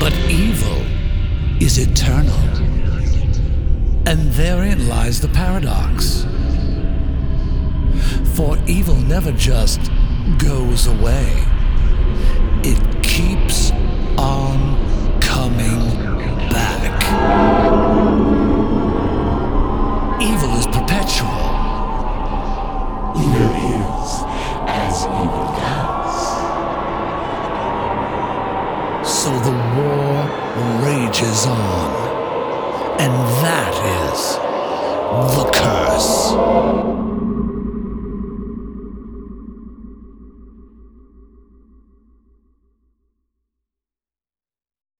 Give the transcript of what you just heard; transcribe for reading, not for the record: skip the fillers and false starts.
But evil is eternal. And therein lies the paradox. For evil never just goes away. It keeps on coming back. Evil is perpetual. Evil is as evil does. So the war rages on. And that is the curse.